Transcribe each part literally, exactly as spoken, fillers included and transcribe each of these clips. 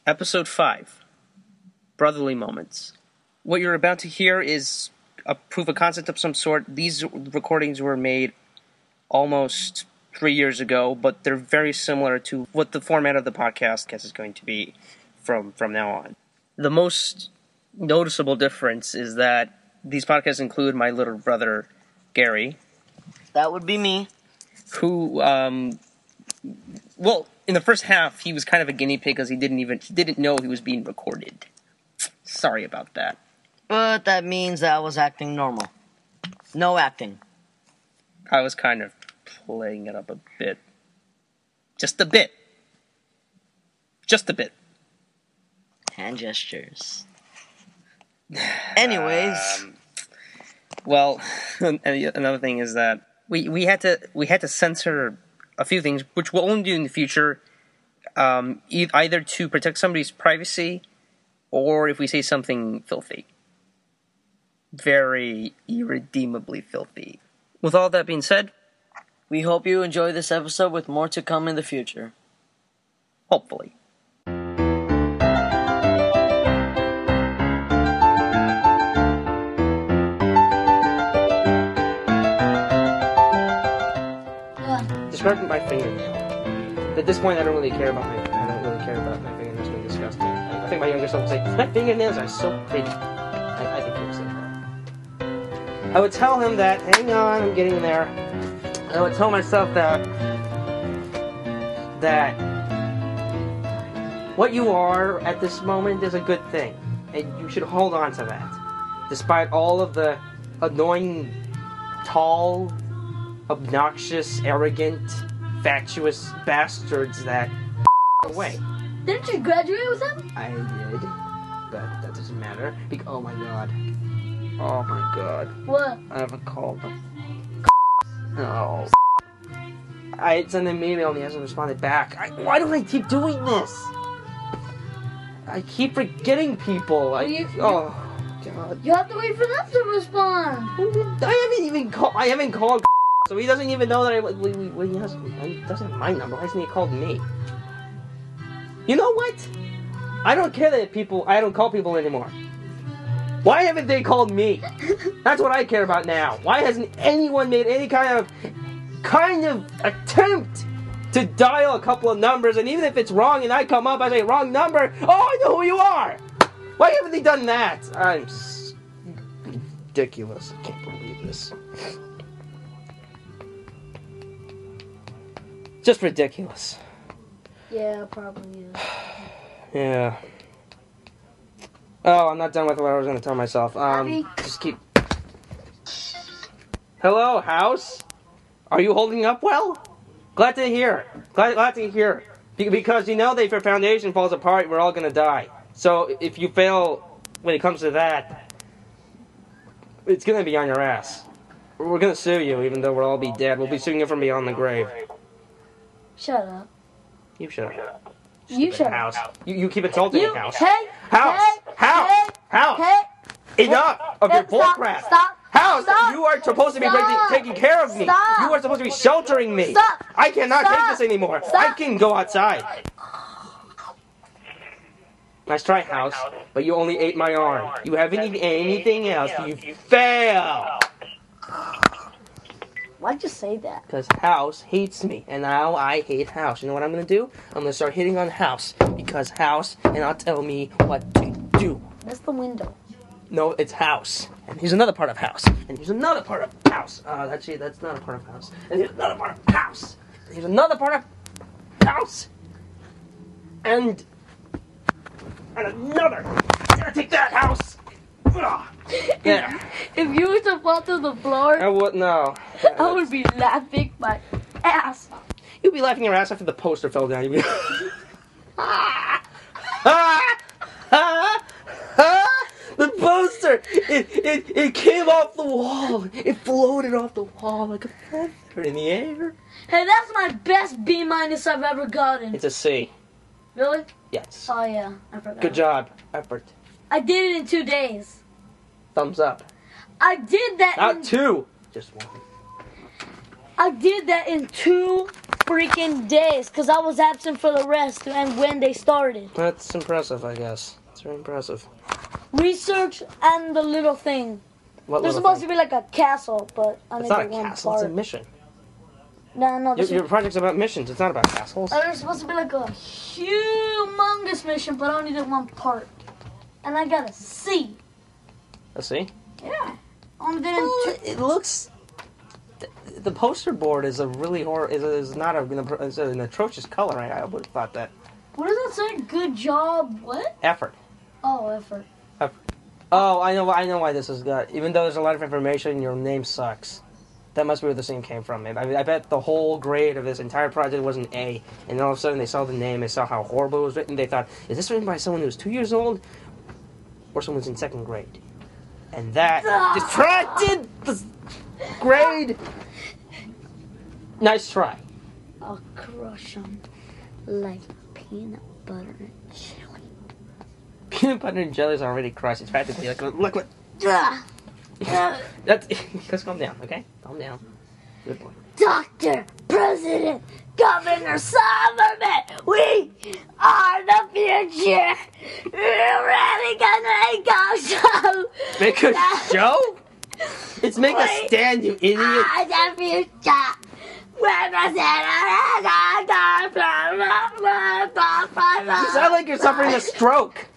Episode five, Brotherly Moments. What you're about to hear is a proof of concept of some sort. These recordings were made almost three years ago, but they're very similar to what the format of the podcast is going to be from, from now on. The most noticeable difference is that these podcasts include my little brother, Gary. That would be me. Who, um... Well, in the first half, he was kind of a guinea pig because he didn't even he didn't know he was being recorded. Sorry about that. But that means that I was acting normal. No acting. I was kind of playing it up a bit. Just a bit. Just a bit. Hand gestures. Anyways. Um, well, another thing is that we, we had to we had to censor a few things, which we'll only do in the future, um, e- either to protect somebody's privacy, or if we say something filthy. Very irredeemably filthy. With all that being said, we hope you enjoy this episode with more to come in the future. Hopefully. Describing my fingernail. At this point, I don't really care about my. I don't really care about my fingernails being disgusting. I, I think my younger self would say, "My fingernails are so pretty." I, I think he would say that. I would tell him that. Hang on, I'm getting there. I would tell myself that that what you are at this moment is a good thing, and you should hold on to that, despite all of the annoying, tall, obnoxious, arrogant, fatuous bastards that away. Didn't you graduate with him? I did, but that doesn't matter. Be- oh my god. Oh my god. What? I haven't called them. No. I sent him an email and he hasn't responded back. I, why do I keep doing this? I keep forgetting people. I, you, oh god. You have to wait for them to respond. I haven't even called. I haven't called. So he doesn't even know that I. Well, he, has, he doesn't have my number. Why hasn't he called me? You know what? I don't care that people. I don't call people anymore. Why haven't they called me? That's what I care about now. Why hasn't anyone made any kind of kind of attempt to dial a couple of numbers? And even if it's wrong, and I come up, I say wrong number. Oh, I know who you are. Why haven't they done that? I'm s- ridiculous. I can't believe this. Just ridiculous. Yeah, probably is. Yeah. Oh, I'm not done with what I was going to tell myself. Um, Abby? just keep... Hello, house? Are you holding up well? Glad to hear. Glad, glad to hear. Be- because you know that if your foundation falls apart, we're all going to die. So if you fail when it comes to that, it's going to be on your ass. We're going to sue you, even though we'll all be dead. We'll be suing you from beyond the grave. Shut up. You shut up. You shut House. up. You, you keep insulting You, me, House. hey, House! hey, House! hey, House! hey, Enough hey, of your hey, stop, bullcrap! Stop! House! Stop, You are supposed to be stop, taking, taking care of me! Stop, You are supposed to be sheltering me! Stop! I cannot Stop, take this anymore! Stop. I can go outside! Nice try, House, but you only ate my arm. You haven't eaten anything else. You fail! Why'd you say that? Because House hates me, and now I hate House. You know what I'm going to do? I'm going to start hitting on House, because House cannot tell me what to do. That's the window. No, it's House. And here's another part of House. And here's another part of House. Uh, actually, that's not a part of House. And here's another part of House. And here's another part of House. And... And another. I'm gonna take that House. Ugh. There. If you were to fall to the floor, I would, no. I would be laughing my ass off. You'd be laughing your ass after the poster fell down. You'd be... ah! Ah! Ah! Ah! The poster! It, it, it came off the wall. It floated off the wall like a feather in the air. Hey, that's my best B minus I've ever gotten. It's a C. Really? Yes. Oh yeah, I forgot. Good job. Effort. I did it in two days. Thumbs up. I did that Not in... two. Just one. I did that in two freaking days because I was absent for the rest and when they started. That's impressive, I guess. It's very impressive. Research and the little thing. What There's little supposed thing? to be like a castle, but I It's made not a it one castle, part. it's a mission. No, no, Your, this your is, project's about missions, it's not about castles. uh, there's supposed to be like a humongous mission, but I only did one part. And I got a C. Let's see. Yeah. Only did Well, two. it looks... The, the poster board is a really hor- is, is not a, is an atrocious color. I, I would have thought that. What does that say? Good job. What? Effort. Oh, effort. Oh, I know. I know why this is good. Even though there's a lot of information, your name sucks. That must be where this name came from. I, I bet the whole grade of this entire project was an A, and all of a sudden they saw the name, they saw how horrible it was written, they thought, is this written by someone who's two years old, or someone who's in second grade? And that distracted the grade. Nice try. I'll crush them like peanut butter and jelly. Peanut butter and jelly is already crushed. It's practically like look what. Ugh. Ugh. That's just calm down, okay? Calm down. Good boy. Doctor, President, Governor Silverman, we are the future. We're really gonna go show. Make a show? It's make a stand, you idiot. Are the future. You sound like you're suffering a stroke.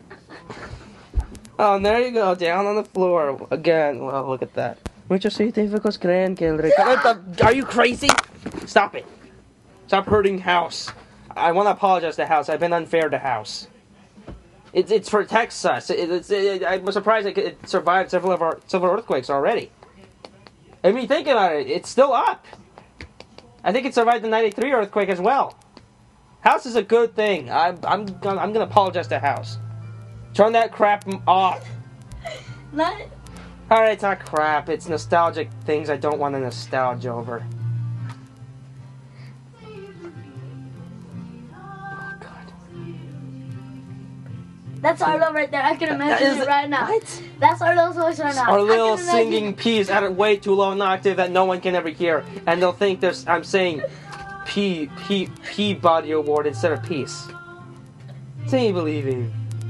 Oh, and there you go, down on the floor again. Well, look at that. Muchos científicos creen que el reca- Are you crazy? Stop it. Stop hurting House. I want to apologize to House. I've been unfair to House. It, it protects us. It, it's, it, I was surprised it, it survived several of our several earthquakes already. I mean, think about it. It's still up. I think it survived the ninety-three earthquake as well. House is a good thing. I, I'm gonna, I'm gonna apologize to House. Turn that crap off. Not. Alright, it's not crap. It's nostalgic things I don't want to nostalgia over. Oh, God. That's Arlo right there. I can imagine Is it it- right now. What? That's Arlo's voice right now. Our I little can imagine- singing piece at a way too low an octave that no one can ever hear. And they'll think there's I'm saying P, P, Peabody Award instead of peace. Say believing.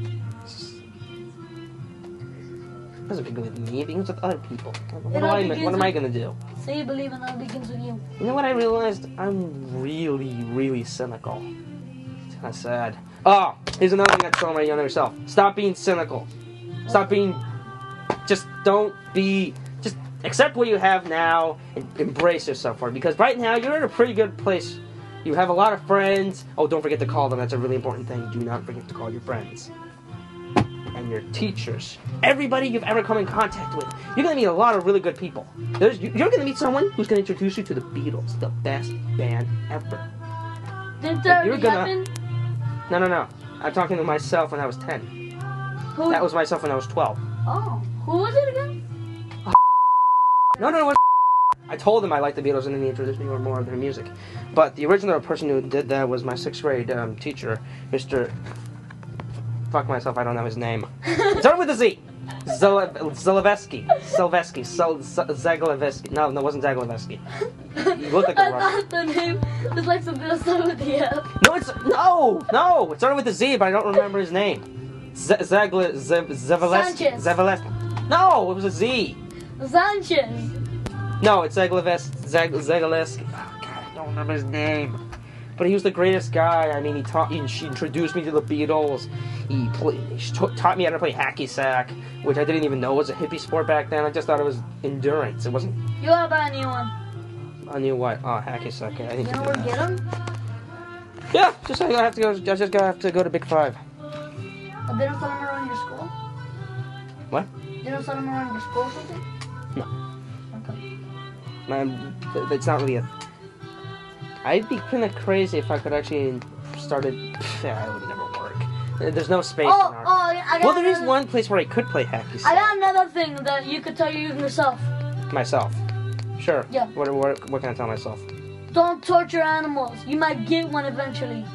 Doesn't begin with me, it begins with other people. What, all am I, begins what am I with- gonna do? Say you believe and all begins with you. You know what I realized? I'm really, really cynical. It's kind of sad. Oh, here's another thing that's telling my younger self. Stop being cynical. Stop being... Just don't be... Just accept what you have now and embrace yourself for it. Because right now, you're in a pretty good place. You have a lot of friends. Oh, don't forget to call them. That's a really important thing. Do not forget to call your friends. And your teachers. Everybody you've ever come in contact with. You're going to meet a lot of really good people. There's, you're going to meet someone who's going to introduce you to the Beatles, the best band ever. Didn't that You're already gonna- happen? No, no, no. I'm talking to myself when I was ten. Who? That was myself when I was twelve. Oh, who was it again? No, no, it was I told him I liked the Beatles and then he introduced me to more of their music. But the original person who did that was my sixth grade um, teacher, Mister Fuck myself, I don't know his name. It started with a Z. Zalevsky. Silvesky. Zaglevsky. No, no, it wasn't Zaglevsky. He looked like a I Russian. thought the name was like something that started with the F. No, it's no, no. It started with a Z, but I don't remember his name. Z- Zagle, Z- Zavaleski. Sanchez. Zavaleski. No, it was a Z. Sanchez. No, it's Zagleves, Zag, Zagaleski. Oh, God, I don't remember his name. But he was the greatest guy. I mean, he taught, he, she introduced me to the Beatles. He, play, he ta- taught me how to play hacky sack, which I didn't even know was a hippie sport back then. I just thought it was endurance. It wasn't. You gotta buy a new one. I knew what. Oh, hacky sack. I need You to know do where to that. get them? Yeah, just I have to go. I just gotta have to go to Big Five. Oh, they don't sell them around your school? What? They don't sell them around your school or something? No. Okay. Man, th- it's not really a. I'd be kind of crazy if I could actually start it. Yeah, it would never work. There's no space Oh, in our. oh, I got Well, there is another- one place where I could play hacky I sack got another thing that you could tell you yourself. myself. Sure. Yeah. What, what, what can I tell myself? Don't torture animals. You might get one eventually.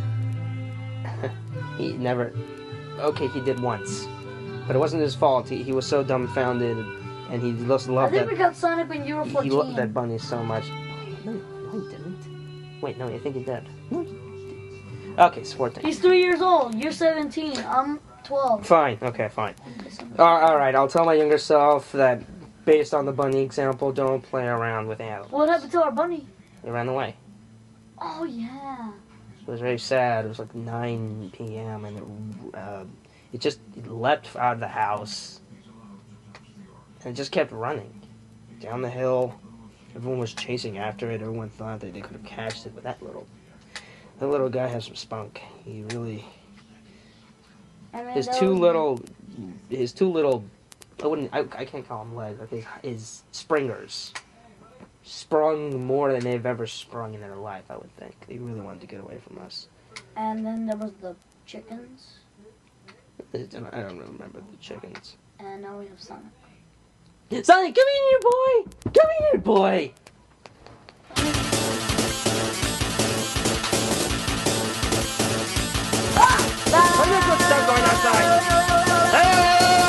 He never. Okay, he did once, but it wasn't his fault. He, he was so dumbfounded, and he just I loved think that. we got Sonic when you were He fourteen. loved that bunny so much. No, no, he didn't. Wait, no, I think you're dead. Okay, it's fourteen. He's three years old. You're seventeen. I'm twelve. Fine. Okay, fine. Uh, all right, I'll tell my younger self that, based on the bunny example, don't play around with animals. What happened to our bunny? They ran away. Oh, yeah. It was very sad. It was like nine p.m. and it, uh, it just it leapt out of the house. And it just kept running down the hill. Everyone was chasing after it. Everyone thought that they could have catched it, but that little, that little guy has some spunk. He really, I mean, his that two was- little, his two little, I wouldn't, I, I can't call them legs. Okay, his springers sprung more than they've ever sprung in their life. I would think they really wanted to get away from us. And then there was the chickens. I don't, I don't remember the chickens. And now we have Sonic. Sonic, come in here, boy! Come in here, boy! I'm gonna go start going outside. Ah!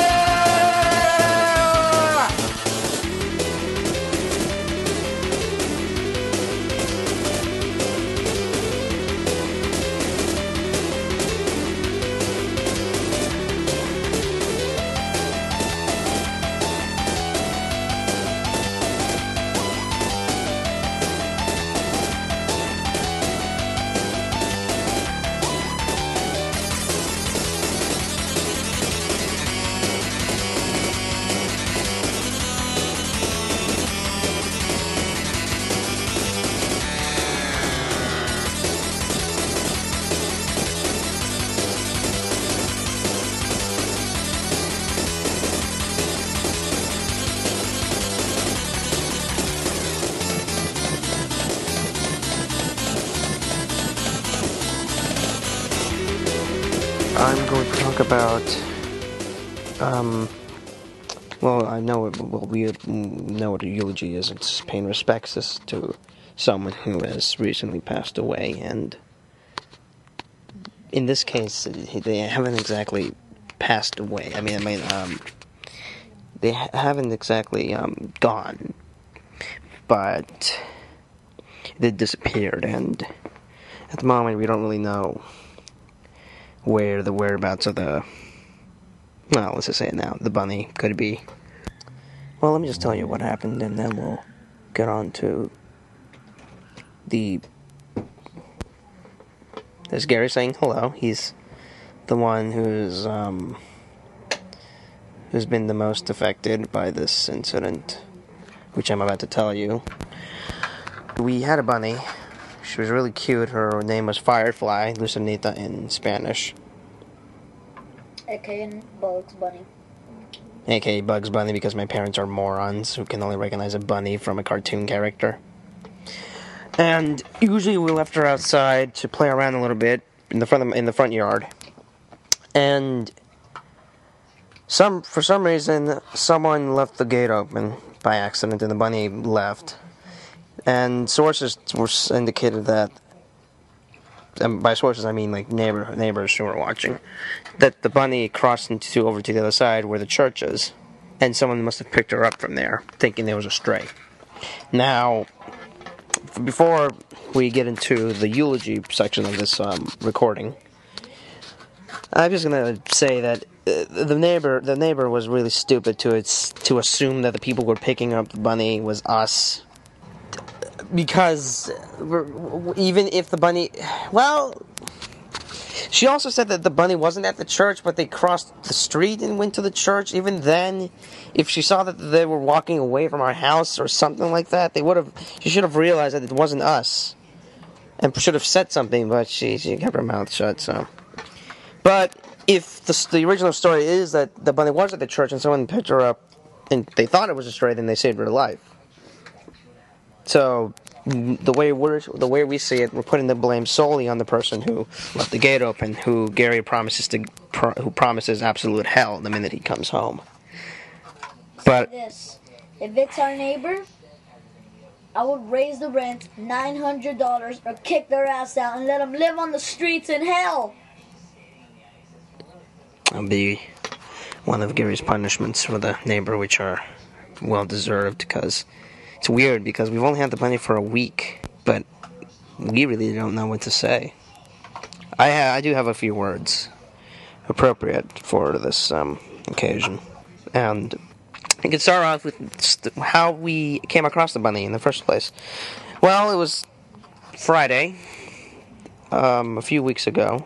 I'm going to talk about, um, well, I know, it, well, we know what a eulogy is. It's paying respects to someone who has recently passed away, and in this case, they haven't exactly passed away. I mean, I mean, um, they haven't exactly, um, gone, but they disappeared, and at the moment, we don't really know where the whereabouts of the, well, let's just say it now, the bunny could be. Well, let me just tell you what happened, and then we'll get on to the, there's Gary saying hello. He's the one who's, um, who's been the most affected by this incident, which I'm about to tell you. We had a bunny. She was really cute. Her name was Firefly, Lucinita in Spanish. A K A Bugs Bunny. A K A Bugs Bunny, because my parents are morons who can only recognize a bunny from a cartoon character. And usually we left her outside to play around a little bit in the front of, in the front yard. And some for some reason someone left the gate open by accident, and the bunny left. And sources were indicated that, and by sources I mean like neighbor neighbors who were watching, that the bunny crossed into over to the other side where the church is, and someone must have picked her up from there, thinking there was a stray. Now, before we get into the eulogy section of this um, recording, I'm just gonna say that uh, the neighbor the neighbor was really stupid to its to assume that the people who were picking up the bunny was us. Because we're, even if the bunny, well, she also said that the bunny wasn't at the church, but they crossed the street and went to the church. Even then, if she saw that they were walking away from our house or something like that, they would have. She should have realized that it wasn't us, and should have said something. But she she kept her mouth shut. So, but if the the original story is that the bunny was at the church and someone picked her up, and they thought it was a stray, then they saved her life. So, the way we're, the way we see it, we're putting the blame solely on the person who left the gate open, who Gary promises to, pro, who promises absolute hell the minute he comes home. But Say this, if it's our neighbor, I would raise the rent nine hundred dollars or kick their ass out and let them live on the streets in hell. that'll be one of Gary's punishments for the neighbor, which are well deserved, because it's weird because we've only had the bunny for a week, but we really don't know what to say. I ha- I do have a few words appropriate for this um, occasion, and we can start off with st- how we came across the bunny in the first place. Well, it was Friday, um, a few weeks ago.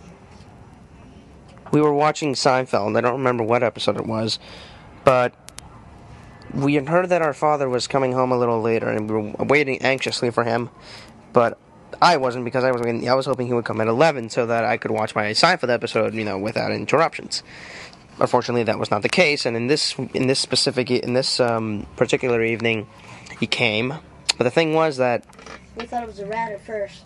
We were watching Seinfeld. I don't remember what episode it was, but we had heard that our father was coming home a little later, and we were waiting anxiously for him. But I wasn't, because I was I was hoping he would come at eleven so that I could watch my Seinfeld episode, you know, without interruptions. Unfortunately, that was not the case, and in this in this specific in this um, particular evening, he came. But the thing was that We thought it was a rat at first.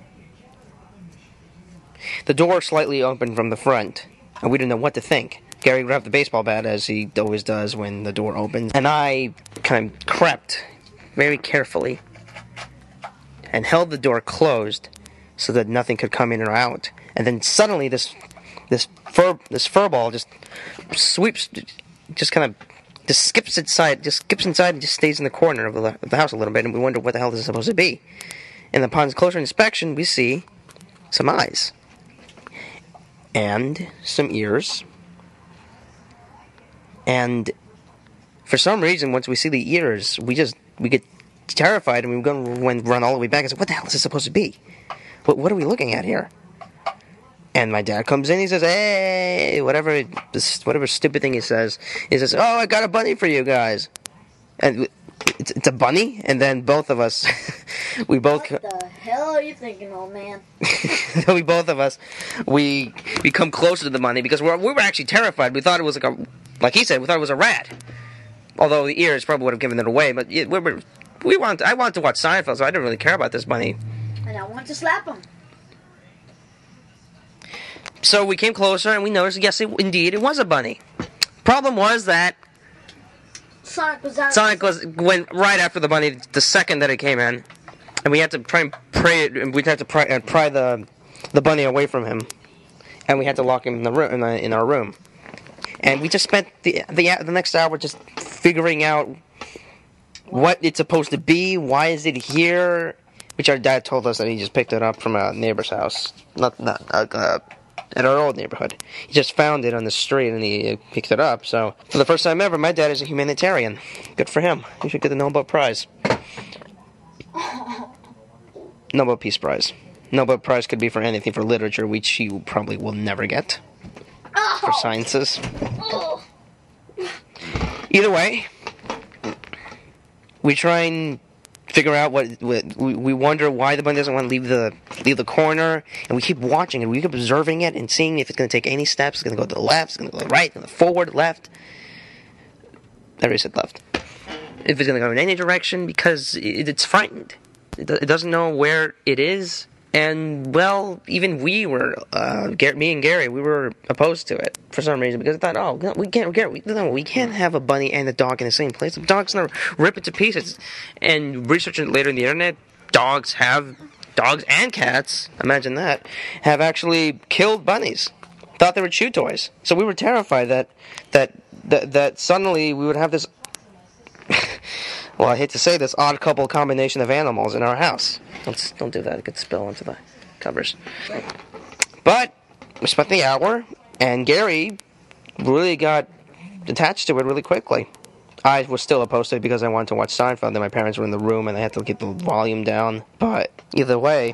the door slightly opened from the front, and we didn't know what to think. Gary grabbed the baseball bat, as he always does when the door opens, and I kind of crept very carefully and held the door closed so that nothing could come in or out. And then suddenly this this fur this fur ball just sweeps, just kind of just skips inside, just skips inside and just stays in the corner of the, of the house a little bit, and we wonder what the hell this is supposed to be. And upon closer inspection, we see some eyes and some ears. And for some reason, once we see the ears, we just we get terrified, and we go and run all the way back and say, "What the hell is this supposed to be? What what are we looking at here?" And my dad comes in. He says, "Hey, whatever this whatever stupid thing he says." He says, "Oh, I got a bunny for you guys." And it's, it's a bunny. And then both of us, we both. What the hell are you thinking, old man? we both of us, we become closer to the bunny because we're, we were actually terrified. We thought it was like a, like he said, we thought it was a rat. Although the ears probably would have given it away, but we were, we want. I wanted to watch Seinfeld, so I didn't really care about this bunny. And I want to slap him. So we came closer, and we noticed, yes, it, indeed, it was a bunny. Problem was that Sonic was out. Sonic was went right after the bunny the second that it came in, and we had to try and pry it. We had to pry, uh, pry the the bunny away from him, and we had to lock him in the room in, the, in our room. And we just spent the the the next hour just figuring out what it's supposed to be. Why is it here? Which our dad told us that he just picked it up from a neighbor's house, not not uh, uh, at our old neighborhood. He just found it on the street and he uh, picked it up. So for the first time ever, my dad is a humanitarian. Good for him. He should get the Nobel Prize. Nobel Peace Prize. Nobel Prize could be for anything, for literature, which he probably will never get. For sciences. Either way, we try and figure out what, what we, we wonder why the bunny doesn't want to leave the leave the corner, and we keep watching it. We keep observing it and seeing if it's going to take any steps. It's going to go to the left, it's going to go to the right, going to forward, left. I already said left. If it's going to go in any direction, because it, it's frightened. It, it doesn't know where it is. And, well, even we were, uh, me and Gary, we were opposed to it for some reason, because I thought, oh, no, we can't, we, no, we can't have a bunny and a dog in the same place. The dog's gonna rip it to pieces. And researching it later on the internet, dogs have, dogs and cats, imagine that, have actually killed bunnies. Thought they were chew toys. So we were terrified that, that, that, that suddenly we would have this, well, I hate to say this, odd couple combination of animals in our house. Don't, don't do that. It could spill into the covers. But we spent the hour, and Gary really got attached to it really quickly. I was still opposed to it because I wanted to watch Seinfeld, and my parents were in the room, and I had to get the volume down. But either way,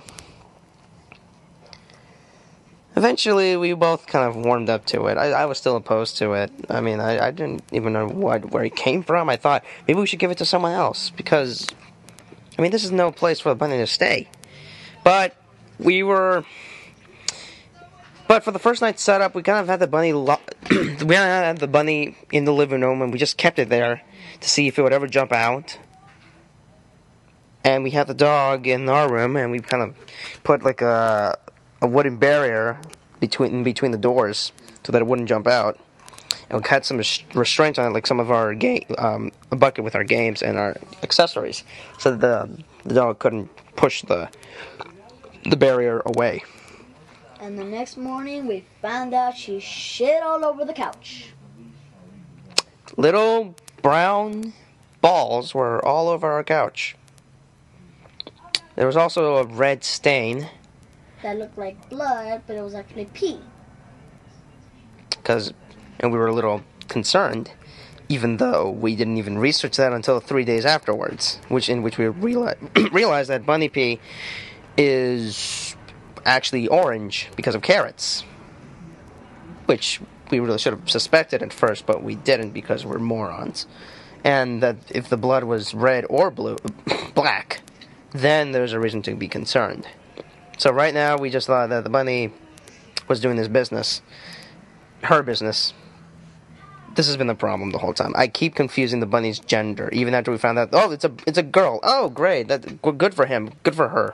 eventually we both kind of warmed up to it. I, I was still opposed to it. I mean, I, I didn't even know what where it came from. I thought maybe we should give it to someone else, because I mean, this is no place for the bunny to stay. But we were... But for the first night setup, we kind of had the bunny... Lo- we had the bunny in the living room, and we just kept it there to see if it would ever jump out. And we had the dog in our room, and we kind of put like a, a wooden barrier between between the doors so that it wouldn't jump out. And we had some restraints on it, like some of our game, um, a bucket with our games and our accessories, so that the the dog couldn't push the the barrier away. And the next morning, we found out she shit all over the couch. Little brown balls were all over our couch. There was also a red stain. That looked like blood, but it was actually pee. Because, and we were a little concerned, even though we didn't even research that until three days afterwards, which in which we realized, realized that bunny pee is actually orange because of carrots, which we really should have suspected at first, but we didn't because we're morons. And that if the blood was red or blue, black, then there's a reason to be concerned. So right now, we just thought that the bunny was doing this business, her business. This has been the problem the whole time. I keep confusing the bunny's gender, even after we found out. Oh, it's a it's a girl. Oh, great. That good for him. Good for her.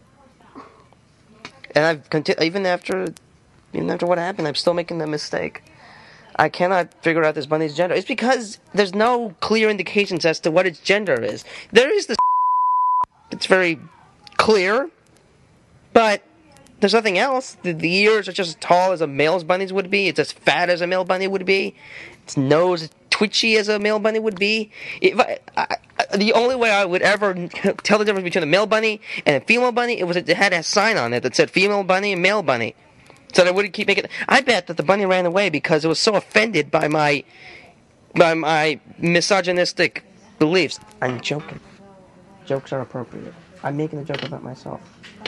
And I've conti- even after even after what happened, I'm still making the mistake. I cannot figure out this bunny's gender. It's because there's no clear indications as to what its gender is. There is this. It's very clear, but there's nothing else. The, the ears are just as tall as a male's bunny's would be. It's as fat as a male bunny would be. Its nose is twitchy as a male bunny would be. If I, I, I, the only way I would ever tell the difference between a male bunny and a female bunny, it was it had a sign on it that said female bunny and male bunny. So that I wouldn't keep making. I bet that the bunny ran away because it was so offended by my by my misogynistic beliefs. I'm joking. Jokes are appropriate. I'm making a joke about myself.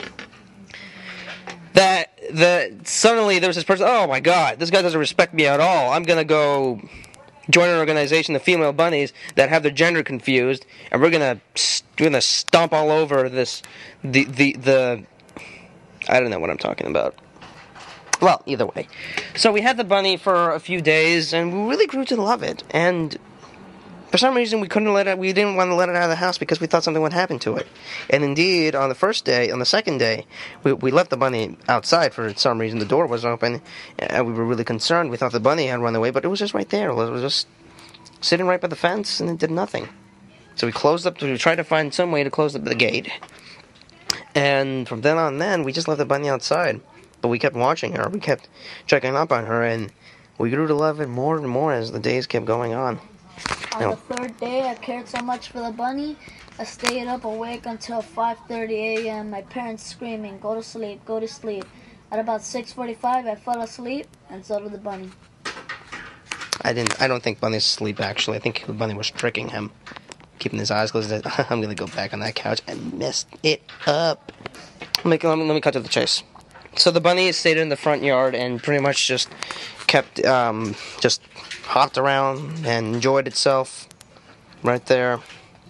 That the suddenly there was this person. Oh my God, this guy doesn't respect me at all. I'm gonna go join an organization of female bunnies that have their gender confused, and we're gonna we're gonna stomp all over this the the the. I don't know what I'm talking about. Well, either way. So we had the bunny for a few days, and we really grew to love it. And for some reason, we couldn't let it. We didn't want to let it out of the house because we thought something would happen to it. And indeed, on the first day, on the second day, we we left the bunny outside for some reason. The door was open, and we were really concerned. We thought the bunny had run away, but it was just right there. It was just sitting right by the fence, and it did nothing. So we closed up. We tried to find some way to close up the gate. And from then on, then we just left the bunny outside. But we kept watching her. We kept checking up on her, and we grew to love it more and more as the days kept going on. On No. the third day, I cared so much for the bunny, I stayed up awake until five thirty a.m. My parents screaming, "Go to sleep, go to sleep." At about six forty-five, I fell asleep, and so did the bunny. I didn't. I don't think Bunny's asleep. Actually, I think the bunny was tricking him, keeping his eyes closed. I'm gonna go back on that couch and messed it up. Let me let me, let me cut to the chase. So the bunny stayed in the front yard and pretty much just kept, um, just hopped around and enjoyed itself right there.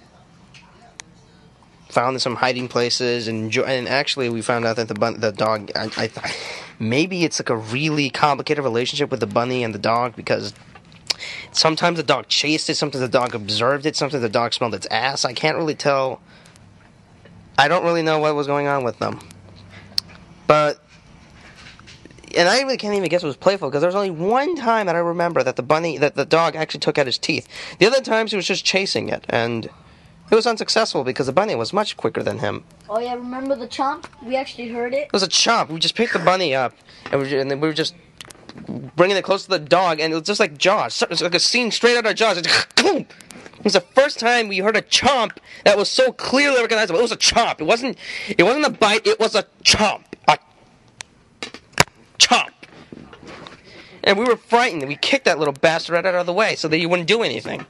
Found some hiding places and enjoy, and actually we found out that the bun- the dog, I, I thought maybe it's like a really complicated relationship with the bunny and the dog because sometimes the dog chased it, sometimes the dog observed it, sometimes the dog smelled its ass. I can't really tell. I don't really know what was going on with them. But and I really can't even guess it was playful because there was only one time that I remember that the bunny, that the dog actually took out his teeth. The other times he was just chasing it, and it was unsuccessful because the bunny was much quicker than him. Oh yeah, remember the chomp? We actually heard it. It was a chomp. We just picked the bunny up, and, we, and then we were just bringing it close to the dog, and it was just like Jaws. It was like a scene straight out of Jaws. It was the first time we heard a chomp that was so clearly recognizable. It was a chomp. It wasn't. It wasn't a bite. It was a chomp. A chomp. And we were frightened. We kicked that little bastard right out of the way so that he wouldn't do anything.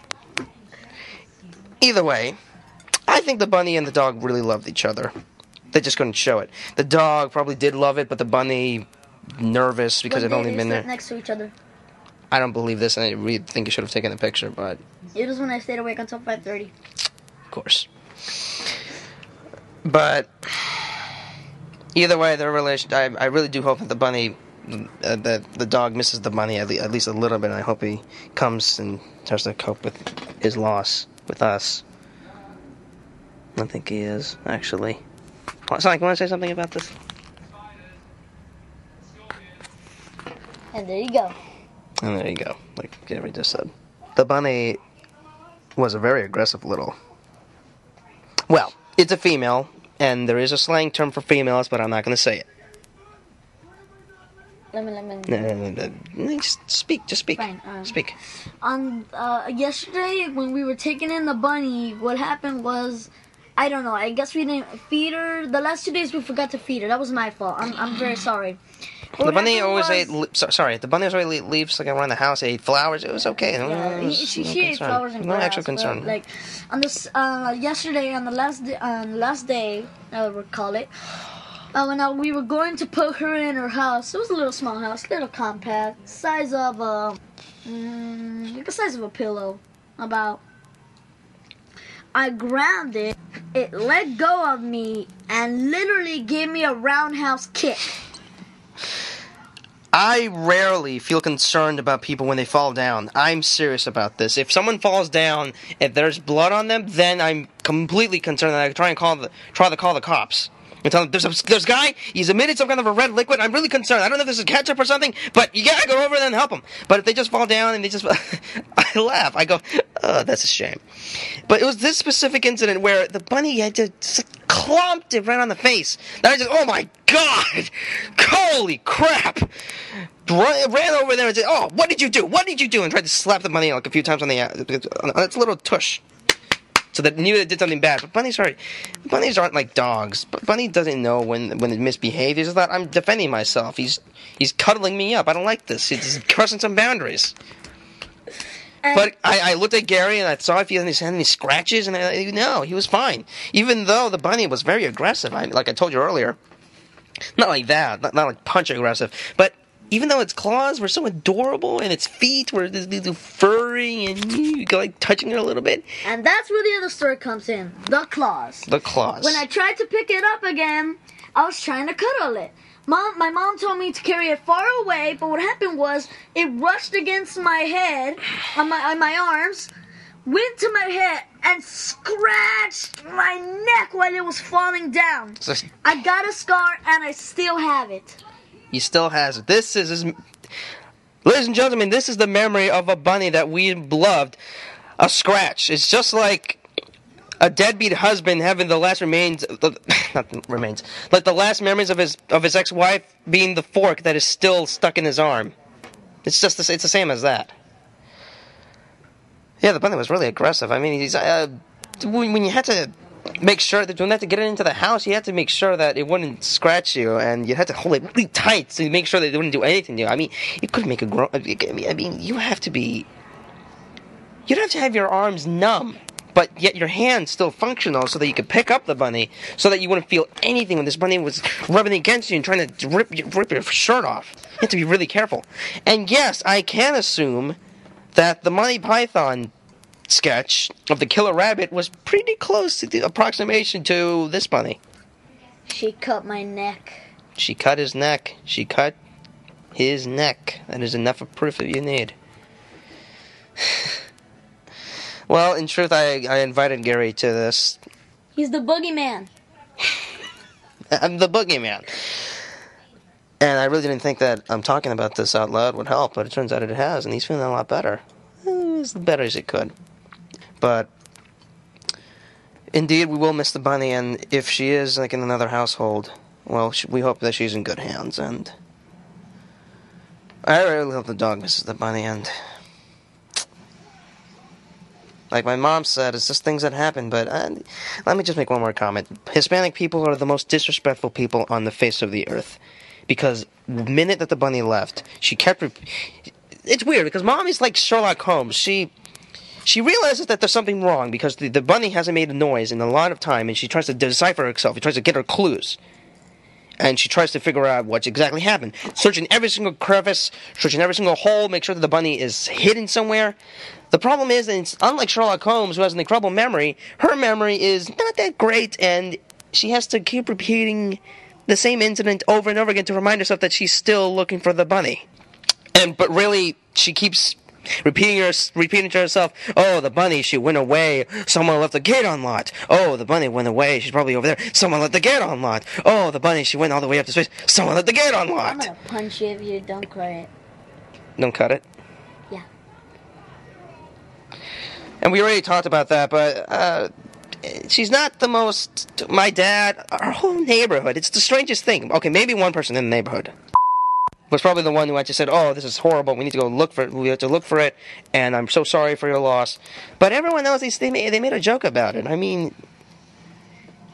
Either way, I think the bunny and the dog really loved each other. They just couldn't show it. The dog probably did love it, but the bunny, nervous because it One day only they been slept there. next to each other. I don't believe this, and I really think you should have taken a picture, but It was when I stayed awake until five thirty. of course. But either way, their relation. I, I really do hope that the bunny, uh, that the dog misses the bunny at, le- at least a little bit. And I hope he comes and tries to cope with his loss with us. I think he is actually. Sonic, you want to say something about this? And there you go. And there you go, like Gary just said. The bunny was a very aggressive little. Well, it's a female, and there is a slang term for females, but I'm not going to say it. Let me, let me. No, no, no, no, just speak, just speak. Fine, um, Speak. On uh, yesterday, when we were taking in the bunny, what happened was I don't know. I guess we didn't feed her. The last two days we forgot to feed her. That was my fault. I'm I'm very sorry. But The what bunny happened always was- ate. Le- so, sorry, the bunny always ate leaves like around the house. Ate flowers. It was okay. Yeah, No, he, she, no she ate concern. flowers and No grass. actual but, concern. Like on this uh, yesterday on the last day, on the last day I would call it. Uh, when uh, we were going to put her in her house, it was a little small house, little compact, size of a, mm, like the size of a pillow, about. I grabbed it, it let go of me, and literally gave me a roundhouse kick. I rarely feel concerned about people when they fall down. I'm serious about this. If someone falls down, if there's blood on them, then I'm completely concerned that I try and call the try to call the cops. And tell them there's a there's a guy. He's emitted some kind of a red liquid. I'm really concerned. I don't know if this is ketchup or something, but you gotta go over there and help them. But if they just fall down and they just, I laugh. I go, oh, that's a shame. But it was this specific incident where the bunny had to just clomped it right on the face. That I just, oh my god, holy crap! Run, ran over there and said, oh, what did you do? What did you do? And tried to slap the bunny like a few times on the on its little tush. So that it knew that it did something bad. But bunnies are bunnies aren't like dogs. But Bunny doesn't know when when it misbehaves. He's like, I'm defending myself. He's he's cuddling me up. I don't like this. He's crossing some boundaries. And But I, I looked at Gary and I saw if he had any scratches, and I, no, he was fine. Even though the bunny was very aggressive, I, like I told you earlier. Not like that, not, not like punch aggressive, but even though its claws were so adorable and its feet were this little furry and you go like touching it a little bit, and that's where the other story comes in. The claws. the claws. When I tried to pick it up again, I was trying to cuddle it. Mom, my mom told me to carry it far away, but what happened was it rushed against my head, on my on my arms, went to my head, and scratched my neck while it was falling down. So I got a scar, and I still have it. he still has it. This is, is, ladies and gentlemen, this is the memory of a bunny that we loved. A scratch. It's just like a deadbeat husband having the last remains, not the remains, like the last memories of his of his ex-wife being the fork that is still stuck in his arm. It's just the, it's the same as that. Yeah, the bunny was really aggressive. I mean, he's uh, when, when you had to make sure that when you had to get it into the house, you had to make sure that it wouldn't scratch you, and you had to hold it really tight to make sure that it wouldn't do anything to you. I mean, you couldn't make a grown. I mean, you have to be. You'd have to have your arms numb, but yet your hands still functional so that you could pick up the bunny, so that you wouldn't feel anything when this bunny was rubbing against you and trying to rip, rip your shirt off. You have to be really careful. And yes, I can assume that the Monty Python sketch of the killer rabbit was pretty close to the approximation to this bunny. She cut my neck. She cut his neck. She cut his neck. That is enough of proof that you need. Well, in truth, I, I invited Gary to this. He's the boogeyman. I'm the boogeyman. And I really didn't think that I'm talking about this out loud would help, but it turns out it has, and he's feeling a lot better. As better as it could. But indeed, we will miss the bunny, and if she is like in another household, well, we hope that she's in good hands. And I really hope the dog misses the bunny. And like my mom said, it's just things that happen. But uh, let me just make one more comment. Hispanic people are the most disrespectful people on the face of the earth, because the minute that the bunny left, she kept. Rep- it's weird because mom is like Sherlock Holmes. She. She realizes that there's something wrong because the, the bunny hasn't made a noise in a lot of time, and she tries to decipher herself. She tries to get her clues. And she tries to figure out what's exactly happened. Searching every single crevice, searching every single hole, make sure that the bunny is hidden somewhere. The problem is that it's unlike Sherlock Holmes, who has an incredible memory, her memory is not that great, and she has to keep repeating the same incident over and over again to remind herself that she's still looking for the bunny. And but really, she keeps Repeating her, repeating to herself, oh, the bunny, she went away. Someone left the gate unlocked. Oh, the bunny went away. She's probably over there. Someone left the gate unlocked. Oh, the bunny, she went all the way up to space. Someone left the gate I'm unlocked. gonna punch you if you don't cry it. Don't cut it. Yeah. And we already talked about that, but uh, she's not the most. My dad, our whole neighborhood. It's the strangest thing. Okay, maybe one person in the neighborhood was probably the one who actually said, oh, this is horrible, we need to go look for it, we have to look for it, and I'm so sorry for your loss. But everyone else, they made, they made a joke about it. I mean,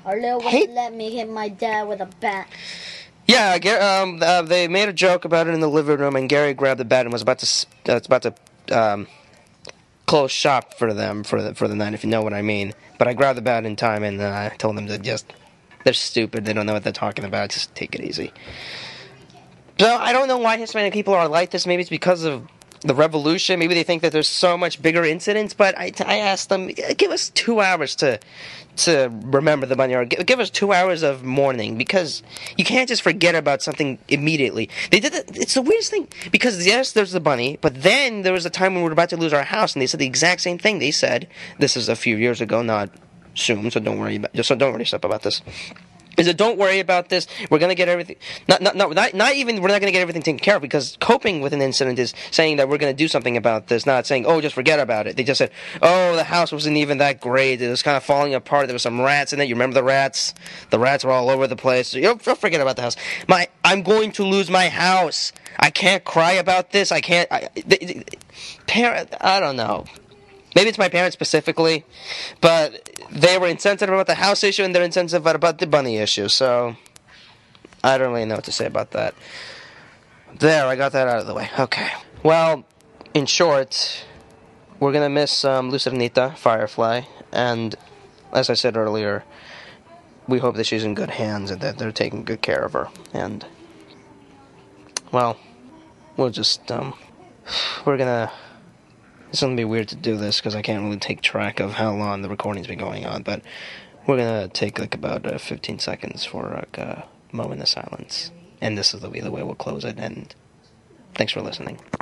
Our Lil wouldn't Hate- let me hit my dad with a bat. Yeah, Gar- um, uh, they made a joke about it in the living room, and Gary grabbed the bat and was about to, s- uh, was about to um, close shop for them for the for the night, if you know what I mean. But I grabbed the bat in time, and uh, I told them to just, they're stupid, they don't know what they're talking about, just take it easy. So I don't know why Hispanic people are like this. Maybe it's because of the revolution. Maybe they think that there's so much bigger incidents. But I, I asked them, give us two hours to to remember the bunny, or give, give us two hours of mourning, because you can't just forget about something immediately. They did it. It's the weirdest thing, because yes, there's the bunny, but then there was a time when we were about to lose our house, and they said the exact same thing. They said, this is a few years ago, not soon, so don't worry about, so don't worry stuff about this. Is that don't worry about this. We're gonna get everything. Not, not, not, not, not even. We're not gonna get everything taken care of, because coping with an incident is saying that we're gonna do something about this. Not saying, oh, just forget about it. They just said, oh, the house wasn't even that great. It was kind of falling apart. There were some rats in it. You remember the rats? The rats were all over the place. You don't forget about the house. My, I'm going to lose my house. I can't cry about this. I can't. I, they, they, parent. I don't know. Maybe it's my parents specifically, but they were insensitive about the house issue, and they're insensitive about the bunny issue, so I don't really know what to say about that. There, I got that out of the way. Okay. Well, in short, we're going to miss um, Lucidanita, Firefly, and as I said earlier, we hope that she's in good hands and that they're taking good care of her. And, well, we'll just, um, we're going to... It's going to be weird to do this because I can't really take track of how long the recording's been going on, but we're going to take like about uh, fifteen seconds for like, a moment of silence. And this is the way, the way we'll close it, and thanks for listening.